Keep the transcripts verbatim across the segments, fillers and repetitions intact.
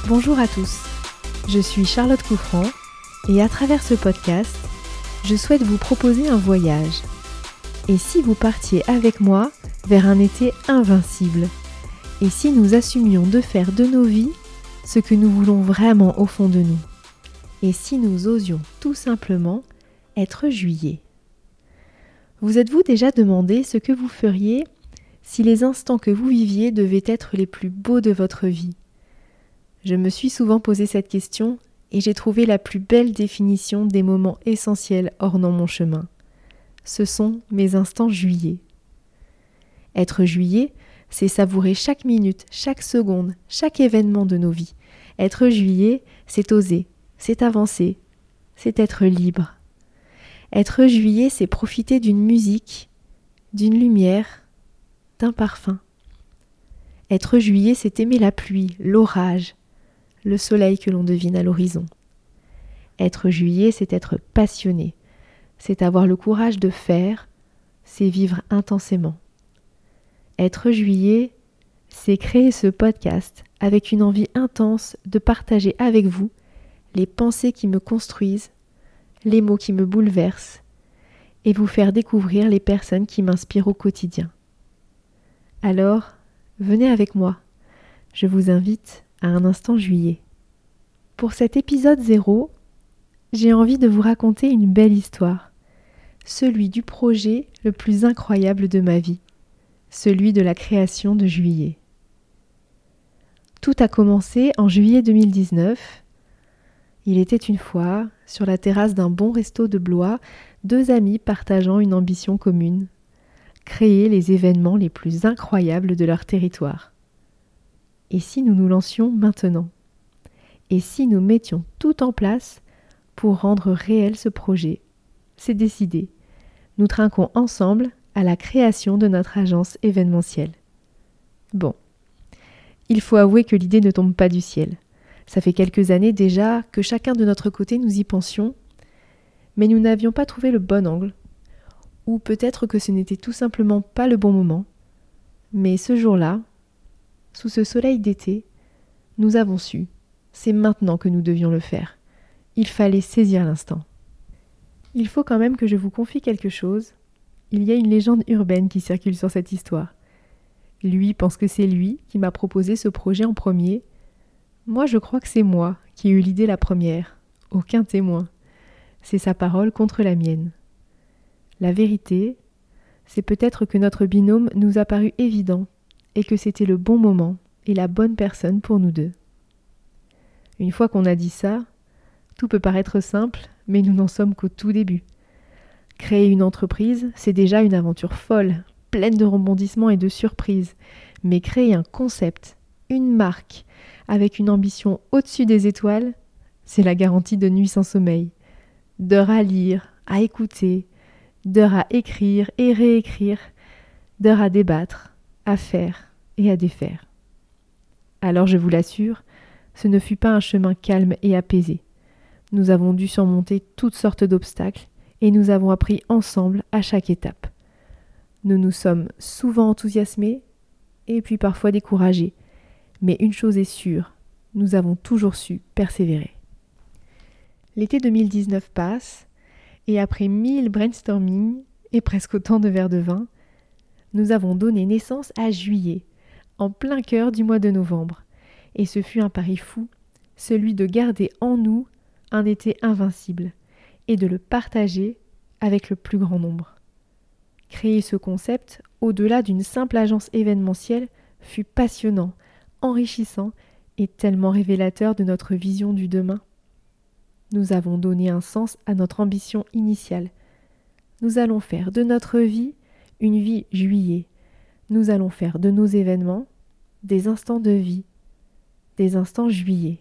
Bonjour à tous, je suis Charlotte Couffrand et à travers ce podcast, je souhaite vous proposer un voyage. Et si vous partiez avec moi vers un été invincible? Et si nous assumions de faire de nos vies ce que nous voulons vraiment au fond de nous? Et si nous osions tout simplement être juillet? Vous êtes-vous déjà demandé ce que vous feriez si les instants que vous viviez devaient être les plus beaux de votre vie? Je me suis souvent posé cette question et j'ai trouvé la plus belle définition des moments essentiels ornant mon chemin. Ce sont mes instants juillet. Être juillet, c'est savourer chaque minute, chaque seconde, chaque événement de nos vies. Être juillet, c'est oser, c'est avancer, c'est être libre. Être juillet, c'est profiter d'une musique, d'une lumière, d'un parfum. Être juillet, c'est aimer la pluie, l'orage, le soleil que l'on devine à l'horizon. Être juillet, c'est être passionné, c'est avoir le courage de faire, c'est vivre intensément. Être juillet, c'est créer ce podcast avec une envie intense de partager avec vous les pensées qui me construisent, les mots qui me bouleversent et vous faire découvrir les personnes qui m'inspirent au quotidien. Alors, venez avec moi, je vous invite à un instant juillet. Pour cet épisode zéro, j'ai envie de vous raconter une belle histoire, celui du projet le plus incroyable de ma vie, celui de la création de juillet. Tout a commencé en juillet deux mille dix-neuf. Il était une fois, sur la terrasse d'un bon resto de Blois, deux amis partageant une ambition commune, créer les événements les plus incroyables de leur territoire. Et si nous nous lancions maintenant? Et si nous mettions tout en place pour rendre réel ce projet? C'est décidé. Nous trinquons ensemble à la création de notre agence événementielle. Bon, il faut avouer que l'idée ne tombe pas du ciel. Ça fait quelques années déjà que chacun de notre côté nous y pensions, mais nous n'avions pas trouvé le bon angle, ou peut-être que ce n'était tout simplement pas le bon moment. Mais ce jour-là, sous ce soleil d'été, nous avons su, c'est maintenant que nous devions le faire. Il fallait saisir l'instant. Il faut quand même que je vous confie quelque chose. Il y a une légende urbaine qui circule sur cette histoire. Lui pense que c'est lui qui m'a proposé ce projet en premier. Moi, je crois que c'est moi qui ai eu l'idée la première. Aucun témoin. C'est sa parole contre la mienne. La vérité, c'est peut-être que notre binôme nous a paru évident et que c'était le bon moment et la bonne personne pour nous deux. Une fois qu'on a dit ça, tout peut paraître simple, mais nous n'en sommes qu'au tout début. Créer une entreprise, c'est déjà une aventure folle, pleine de rebondissements et de surprises. Mais créer un concept, une marque, avec une ambition au-dessus des étoiles, c'est la garantie de nuits sans sommeil. D'heures à lire, à écouter, d'heures à écrire et réécrire, d'heures à débattre, à faire et à défaire. Alors je vous l'assure, ce ne fut pas un chemin calme et apaisé. Nous avons dû surmonter toutes sortes d'obstacles et nous avons appris ensemble à chaque étape. Nous nous sommes souvent enthousiasmés et puis parfois découragés. Mais une chose est sûre, nous avons toujours su persévérer. L'été deux mille dix-neuf passe et après mille brainstorming et presque autant de verres de vin, nous avons donné naissance à juillet, en plein cœur du mois de novembre. Et ce fut un pari fou, celui de garder en nous un été invincible et de le partager avec le plus grand nombre. Créer ce concept, au-delà d'une simple agence événementielle, fut passionnant, enrichissant et tellement révélateur de notre vision du demain. Nous avons donné un sens à notre ambition initiale. Nous allons faire de notre vie une vie juillet. Nous allons faire de nos événements des instants de vie, des instants juillet.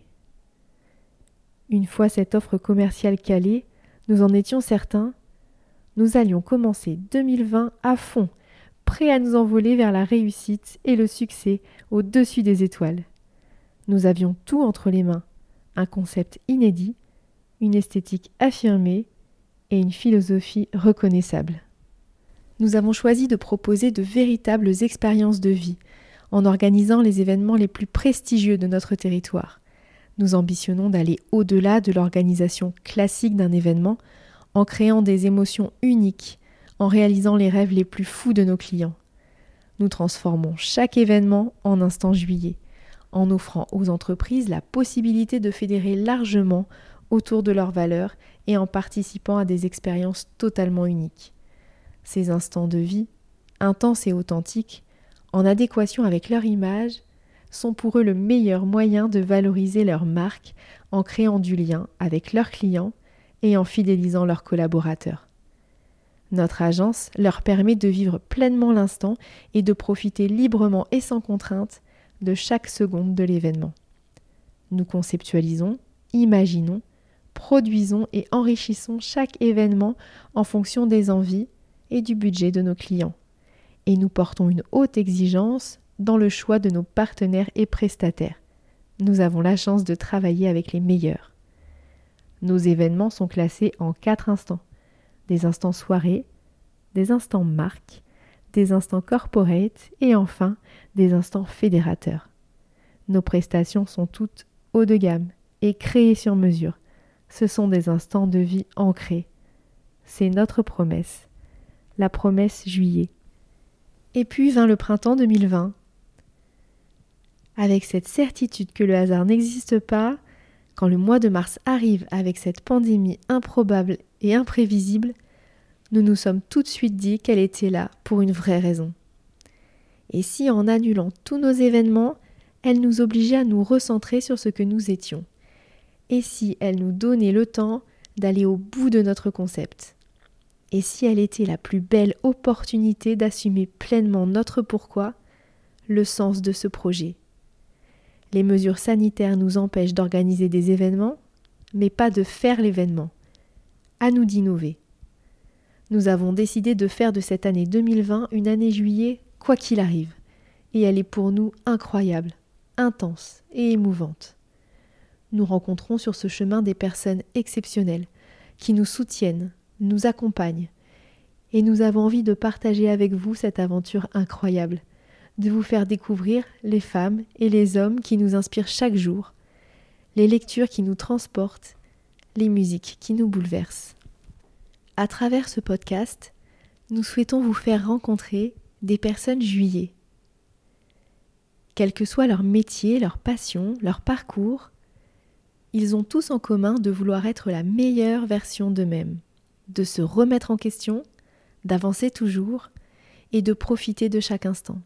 Une fois cette offre commerciale calée, nous en étions certains, nous allions commencer deux mille vingt à fond, prêts à nous envoler vers la réussite et le succès au-dessus des étoiles. Nous avions tout entre les mains, un concept inédit, une esthétique affirmée et une philosophie reconnaissable. Nous avons choisi de proposer de véritables expériences de vie, en organisant les événements les plus prestigieux de notre territoire, Nous ambitionnons d'aller au-delà de l'organisation classique d'un événement en créant des émotions uniques, en réalisant les rêves les plus fous de nos clients. Nous transformons chaque événement en instant juillet, en offrant aux entreprises la possibilité de fédérer largement autour de leurs valeurs et en participant à des expériences totalement uniques. Ces instants de vie, intenses et authentiques, en adéquation avec leur image, sont pour eux le meilleur moyen de valoriser leur marque en créant du lien avec leurs clients et en fidélisant leurs collaborateurs. Notre agence leur permet de vivre pleinement l'instant et de profiter librement et sans contrainte de chaque seconde de l'événement. Nous conceptualisons, imaginons, produisons et enrichissons chaque événement en fonction des envies et du budget de nos clients. Et nous portons une haute exigence dans le choix de nos partenaires et prestataires. Nous avons la chance de travailler avec les meilleurs. Nos événements sont classés en quatre instants. Des instants soirée, des instants marque, des instants corporate et enfin des instants fédérateurs. Nos prestations sont toutes haut de gamme et créées sur mesure. Ce sont des instants de vie ancrés. C'est notre promesse, la promesse juillet. Et puis vint le printemps deux mille vingt. Avec cette certitude que le hasard n'existe pas, quand le mois de mars arrive avec cette pandémie improbable et imprévisible, nous nous sommes tout de suite dit qu'elle était là pour une vraie raison. Et si en annulant tous nos événements, elle nous obligeait à nous recentrer sur ce que nous étions? Et si elle nous donnait le temps d'aller au bout de notre concept? Et si elle était la plus belle opportunité d'assumer pleinement notre pourquoi, le sens de ce projet? Les mesures sanitaires nous empêchent d'organiser des événements, mais pas de faire l'événement. À nous d'innover. Nous avons décidé de faire de cette année deux mille vingt une année juillet quoi qu'il arrive. Et elle est pour nous incroyable, intense et émouvante. Nous rencontrons sur ce chemin des personnes exceptionnelles qui nous soutiennent, nous accompagnent. Et nous avons envie de partager avec vous cette aventure incroyable, de vous faire découvrir les femmes et les hommes qui nous inspirent chaque jour, les lectures qui nous transportent, les musiques qui nous bouleversent. À travers ce podcast, nous souhaitons vous faire rencontrer des personnes juillet. Quel que soit leur métier, leur passion, leur parcours, ils ont tous en commun de vouloir être la meilleure version d'eux-mêmes, de se remettre en question, d'avancer toujours et de profiter de chaque instant.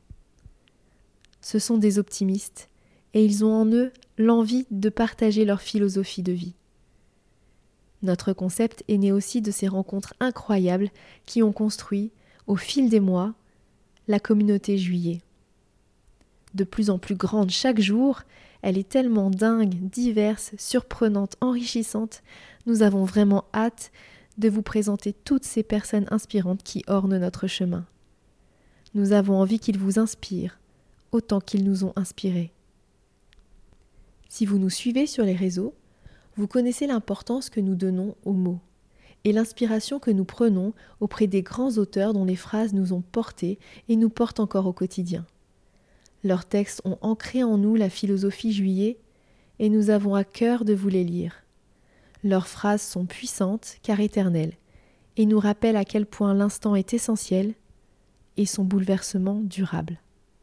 Ce sont des optimistes et ils ont en eux l'envie de partager leur philosophie de vie. Notre concept est né aussi de ces rencontres incroyables qui ont construit, au fil des mois, la communauté juillet. De plus en plus grande chaque jour, elle est tellement dingue, diverse, surprenante, enrichissante. Nous avons vraiment hâte de vous présenter toutes ces personnes inspirantes qui ornent notre chemin. Nous avons envie qu'ils vous inspirent, autant qu'ils nous ont inspirés. Si vous nous suivez sur les réseaux, vous connaissez l'importance que nous donnons aux mots et l'inspiration que nous prenons auprès des grands auteurs dont les phrases nous ont portés et nous portent encore au quotidien. Leurs textes ont ancré en nous la philosophie juillet et nous avons à cœur de vous les lire. Leurs phrases sont puissantes car éternelles et nous rappellent à quel point l'instant est essentiel et son bouleversement durable.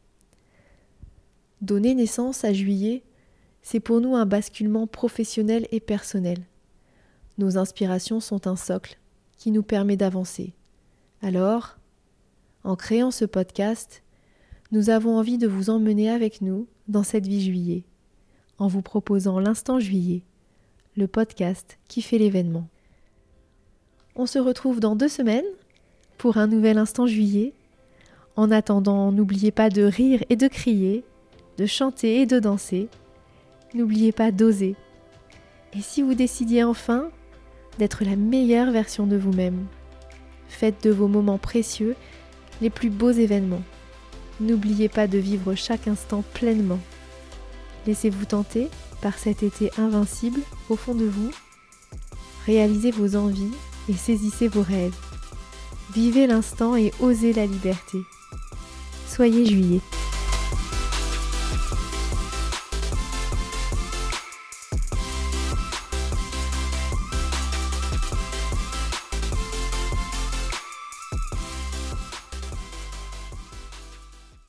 Donner naissance à juillet, c'est pour nous un basculement professionnel et personnel. Nos inspirations sont un socle qui nous permet d'avancer. Alors, en créant ce podcast, nous avons envie de vous emmener avec nous dans cette vie juillet, en vous proposant l'Instant Juillet, le podcast qui fait l'événement. On se retrouve dans deux semaines pour un nouvel Instant Juillet. En attendant, n'oubliez pas de rire et de crier, de chanter et de danser. N'oubliez pas d'oser. Et si vous décidiez enfin d'être la meilleure version de vous-même, faites de vos moments précieux les plus beaux événements. N'oubliez pas de vivre chaque instant pleinement. Laissez-vous tenter par cet été invincible au fond de vous. Réalisez vos envies et saisissez vos rêves. Vivez l'instant et osez la liberté. Soyez juillet.